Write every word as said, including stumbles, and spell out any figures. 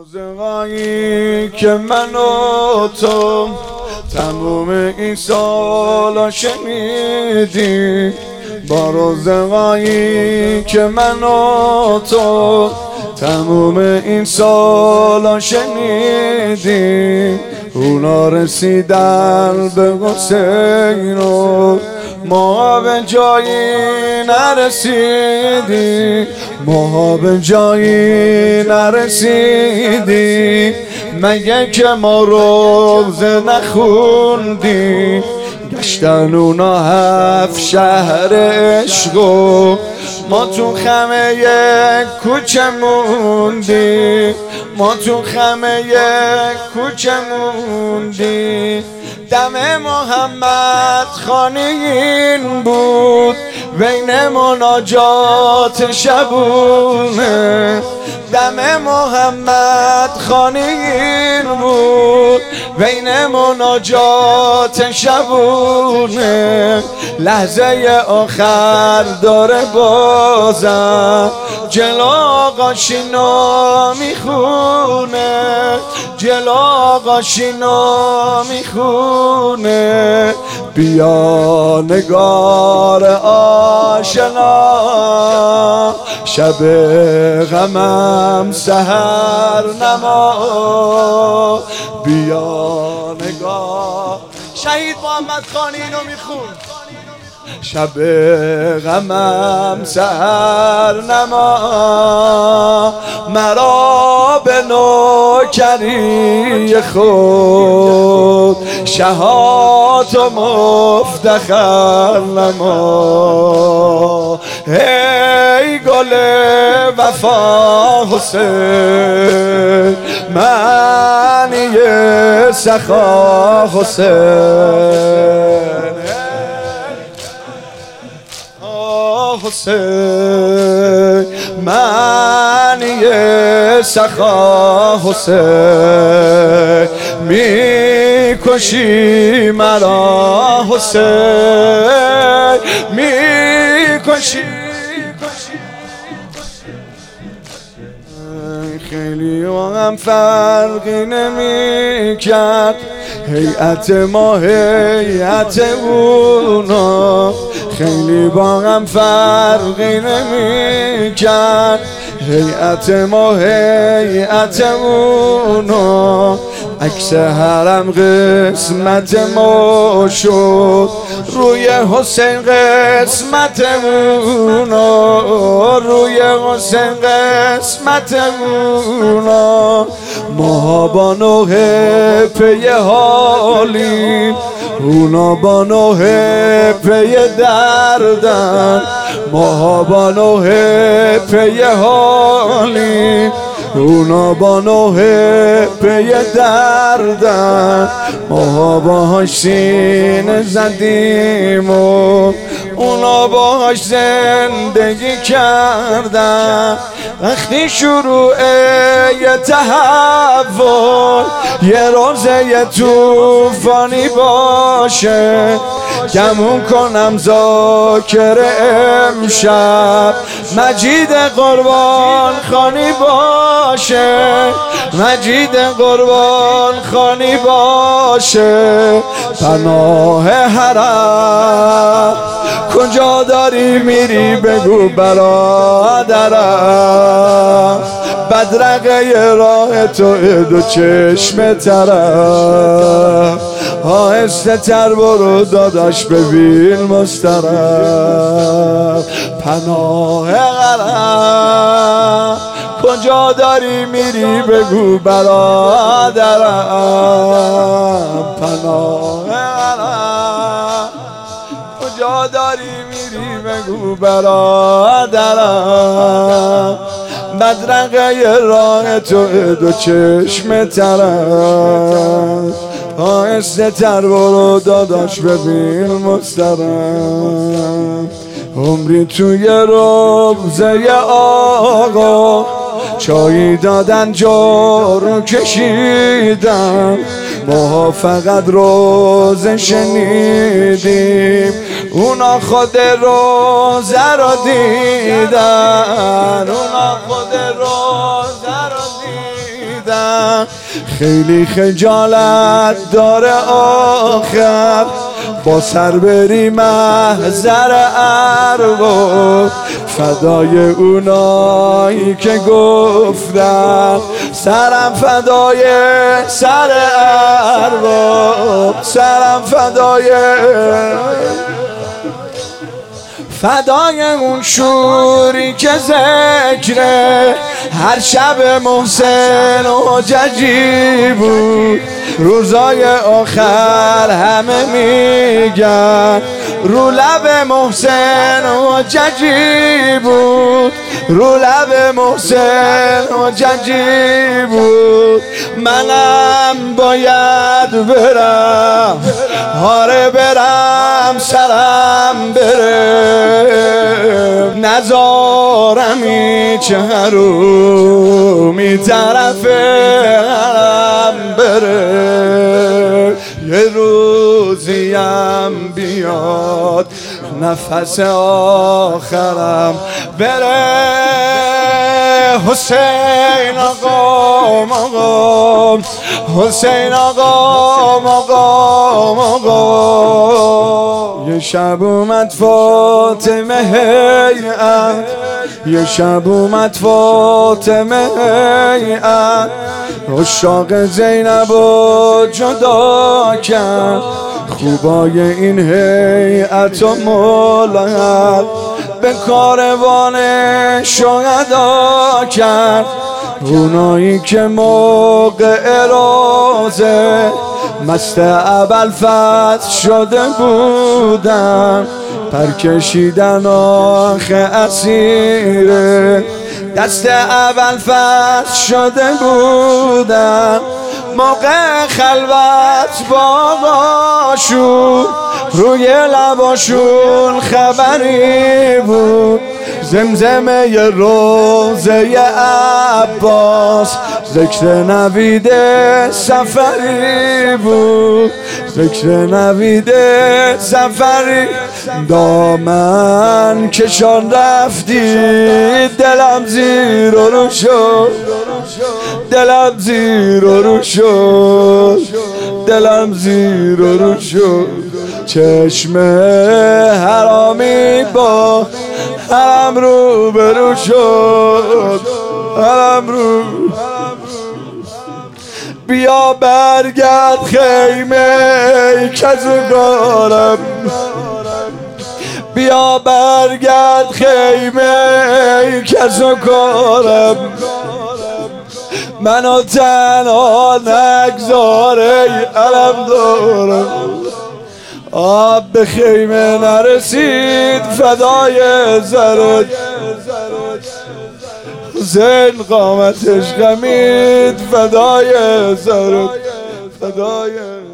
روزهایی که من و تو تموم این سالا شنیدیم، با روزهایی که من و تو تموم این سالا شنیدیم، اونا رسیدن به حسین و ما به جایی نرسیدیم، ما به جایی نرسیدیم مگه که ما روزه نخوندیم. گشتن اونا هفت شهر عشق و ما تو خمه یک کوچه موندیم، ما تو خمه یک کوچه موندیم. دم محمد خانی این بود بین مناجات شبونه، دم محمد خانی این بود بین مناجات شبونه. لحظه آخر داره بازم جلو آقا شینا میخونه، جلو آقا شینا میخونه. بیا نگار آشنا شب غمم سحر نما، بیا نگار. شهید محمد خانی اینو میخون. شب غمم سحر نما، مرا به نوکری خود شهات و مفتخر نما. ای گل وفا حسین، معنی سخا حسین، حسین معنی سخا حسین. میکشی مرا حسین، میکشی. خیلی هم فرقی نمی کرد هیئت ما هیئت اونا، خیلی با هم فرقی نمی کرد هیئت ما هیئت اونا. عکس حرم قسمت ما شد روی حسین قسمت اونا، روی حسین قسمت اونا. ما با نوح پی حالیم، اونا با نوح پی دردن، ما با نوح پی حالیم، اونا با نوح پی دردن. ما باهاش سینه زدیم و اونا باهاش زندگی کردن. وقتی شروع یه تحول یه روزه یه توفانی باشه، گمون کنم ذاکر امشب مجید قربان خانی باشه، مجید قربان خانی باشه. پناه حرم کجا داری میری بگو برادرم، بدرقه راه تو دو چشم طرف. آهسته تر برو داداش ببین مسترف. پناه حرم کجا داری میری بگو برادرم، پناه حرم کجا داری میری بگو برادرم، بدرقه راه تو دو چشم طرف. آهسته تر برو داداش ببین مسترم. عمری توی روزه آقا چایی دادن جارو کشیدم، ما فقط روزه شنیدیم اونا خود روزه رو دیدن، اونا خود روزه رو دیدن. بودم. خیلی خجالت داره آخر با سر بری محضر ارواح، فدای اونایی که گفتن سرم فدای سر ارواح، سرم فدای فدای اون شوری که ذکره هر شب محسن و ججی بود. روزای آخر همه میگن رو لب محسن و ججی بود، رو لب محسن و ججی بود. منم باید برم، آره برم، سرم بره، نزارم هیچ حرومی طرف حرم بره. یه روزیم بیاد نفس آخرم بره. حسین آقا آقا، حسین آقا آقا آقا. یه شب اومد فاطمه هیئت، یه شب اومد فاطمه هیئت، عشاق زینب و جدا کرد. خوبای این هیئت و ملحق به کاروان شهدا کرد. اونایی که موقع روزه مست ابوالفضل شده بودن، پر کشیدن آخه اسیره دست ابوالفضل شده بودن. موقع خلوت با آقاشون روی لباشون خبری بود، زمزمه ی روزه ی عباس، ذکر نوید سفری بود، ذکر نوید سفری. دامن کشان رفتی دلم زیر و رو شد، دلم زیر و رو شد، دلم زیر و رو شد. چشم حرامی با حرم رو برو شد، حرم رو. بیا برگرد خیمه کزوگارم، بیا برگرد خیمه کزوگارم. منو تنها نگذاره علم دارم. آب به خیمه نرسید فدای زرد، حسین قامتش غمید فدای زرد، فدای